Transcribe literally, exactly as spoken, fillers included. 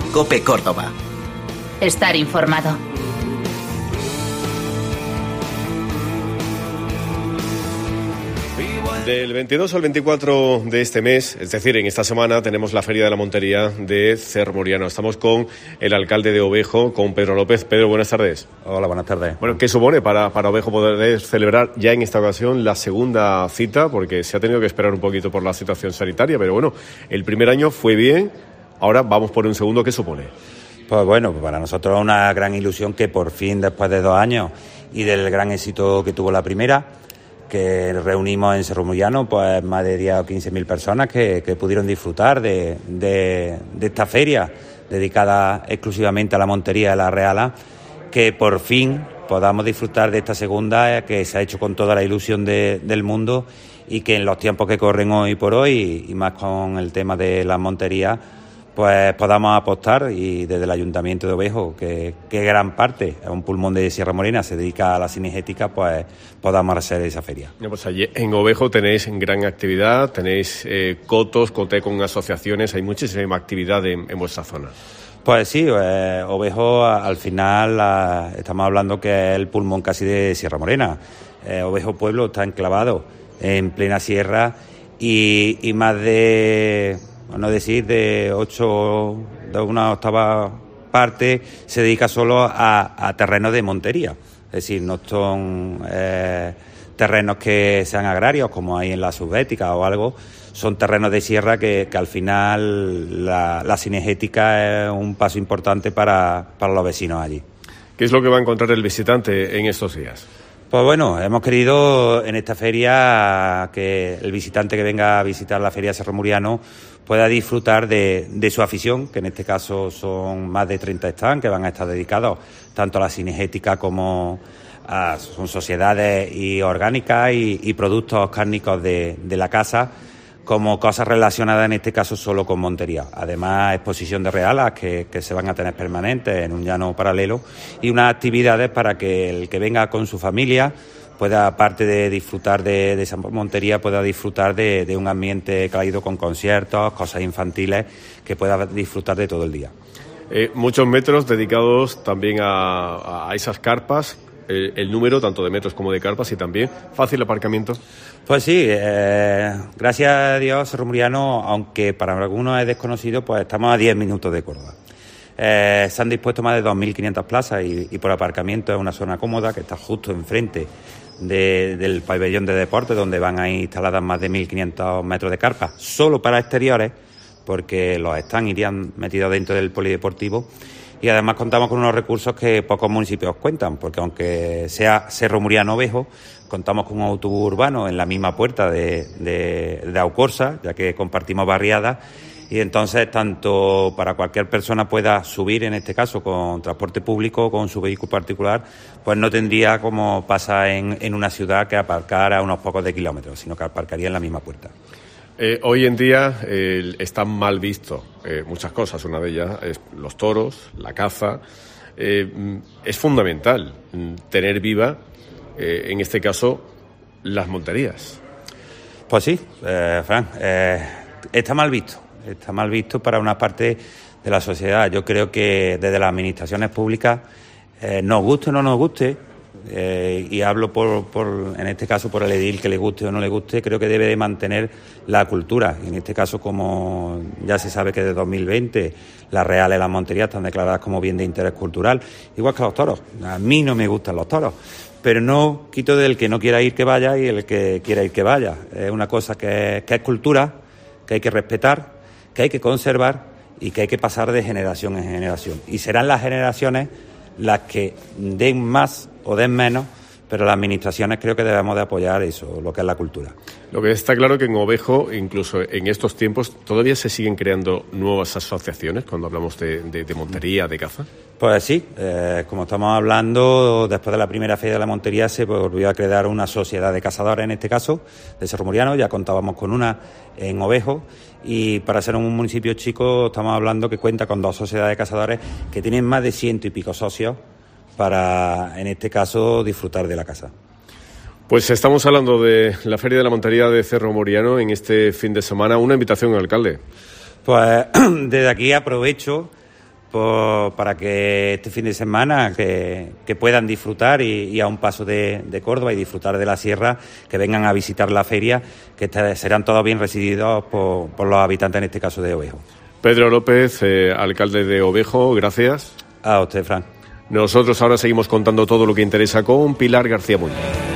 COPE Córdoba. Estar informado. Del veintidós al veinticuatro de este mes, es decir, en esta semana, tenemos la Feria de la Montería de Cerro Muriano. Estamos con el alcalde de Ovejo, con Pedro López. Pedro, buenas tardes. Hola, buenas tardes. Bueno, ¿qué supone para, para Ovejo poder celebrar ya en esta ocasión la segunda cita? Porque se ha tenido que esperar un poquito por la situación sanitaria, pero bueno, el primer año fue bien, ahora vamos por un segundo. ¿Qué supone? Pues bueno, para nosotros es una gran ilusión que por fin, después de dos años y del gran éxito que tuvo la primera, que reunimos en Cerro Muriano pues más de diez o quince mil personas que, que pudieron disfrutar de, de, de esta feria dedicada exclusivamente a la montería de la Reala, que por fin podamos disfrutar de esta segunda que se ha hecho con toda la ilusión de, del mundo y que en los tiempos que corren hoy por hoy y más con el tema de las monterías pues podamos apostar, y desde el Ayuntamiento de Ovejo, que, que gran parte, es un pulmón de Sierra Morena, se dedica a la cinegética, pues podamos hacer esa feria. Ya, pues allí en Ovejo tenéis gran actividad, tenéis eh, cotos, coté con asociaciones, hay muchísima actividad en, en vuestra zona. Pues sí, eh, Ovejo al final eh, estamos hablando que es el pulmón casi de Sierra Morena. Eh, Ovejo Pueblo está enclavado en plena sierra y, y más de... no decir, de ocho, de una octava parte, se dedica solo a, a terrenos de montería. Es decir, no son eh, terrenos que sean agrarios, como hay en la subbética o algo, son terrenos de sierra que, que al final la, la cinegética es un paso importante para, para los vecinos allí. ¿Qué es lo que va a encontrar el visitante en estos días? Pues bueno, hemos querido en esta feria que el visitante que venga a visitar la Feria Cerro Muriano pueda disfrutar de, de su afición, que en este caso son más de treinta stands que van a estar dedicados tanto a la cinegética como a son sociedades y orgánicas y, y productos cárnicos de, de la casa, como cosas relacionadas en este caso solo con montería. Además, exposición de realas que, que se van a tener permanentes en un llano paralelo y unas actividades para que el que venga con su familia pueda, aparte de disfrutar de, de esa montería, pueda disfrutar de, de un ambiente cálido con conciertos, cosas infantiles, que pueda disfrutar de todo el día. Eh, muchos metros dedicados también a, a esas carpas. El, el número tanto de metros como de carpas y también fácil aparcamiento. Pues sí, eh, gracias a Dios, Cerro Muriano, aunque para algunos es desconocido, pues estamos a diez minutos de Córdoba. Eh, se han dispuesto más de dos mil quinientas plazas y, y por aparcamiento es una zona cómoda que está justo enfrente de, del pabellón de deporte, donde van a ir instaladas más de mil quinientos metros de carpas, solo para exteriores, porque los stands irían metidos dentro del polideportivo. Y además contamos con unos recursos que pocos municipios cuentan, porque aunque sea Cerro Muriano Ovejo, contamos con un autobús urbano en la misma puerta de, de, de Aucorsa, ya que compartimos barriadas, y entonces tanto para cualquier persona pueda subir, en este caso con transporte público o con su vehículo particular, pues no tendría como pasa en, en una ciudad que aparcar a unos pocos de kilómetros, sino que aparcaría en la misma puerta. Eh, hoy en día eh, están mal visto eh, muchas cosas. Una de ellas es los toros, la caza. Eh, es fundamental tener viva, eh, en este caso, las monterías. Pues sí, eh, Fran, eh, está mal visto. Está mal visto para una parte de la sociedad. Yo creo que desde las administraciones públicas, eh, nos guste o no nos guste, Eh, y hablo por, por, en este caso por el edil, que le guste o no le guste, creo que debe de mantener la cultura. Y en este caso, como ya se sabe que desde dos mil veinte las reales y las monterías están declaradas como bien de interés cultural, igual que los toros. A mí no me gustan los toros, pero no quito del que no quiera ir que vaya y el que quiera ir que vaya. Es una cosa que, que es cultura, que hay que respetar, que hay que conservar y que hay que pasar de generación en generación. Y serán las generaciones las que den más o den menos, pero las administraciones creo que debemos de apoyar eso, lo que es la cultura. Lo que está claro que en Ovejo, incluso en estos tiempos, todavía se siguen creando nuevas asociaciones cuando hablamos de, de, de montería, de caza. Pues sí, eh, como estamos hablando, después de la primera feria de la montería se volvió a crear una sociedad de cazadores, en este caso, de Cerro Muriano. Ya contábamos con una en Ovejo, y para ser un municipio chico estamos hablando que cuenta con dos sociedades de cazadores que tienen más de ciento y pico socios para, en este caso, disfrutar de la caza. Pues estamos hablando de la Feria de la Montería de Cerro Muriano en este fin de semana. Una invitación al alcalde. Pues desde aquí aprovecho por, para que este fin de semana que, que puedan disfrutar y, y a un paso de, de Córdoba y disfrutar de la sierra, que vengan a visitar la feria, que este, serán todos bien recibidos por, por los habitantes, en este caso de Ovejo. Pedro López, eh, alcalde de Ovejo, gracias. A usted, Fran. Nosotros ahora seguimos contando todo lo que interesa con Pilar García Muñoz.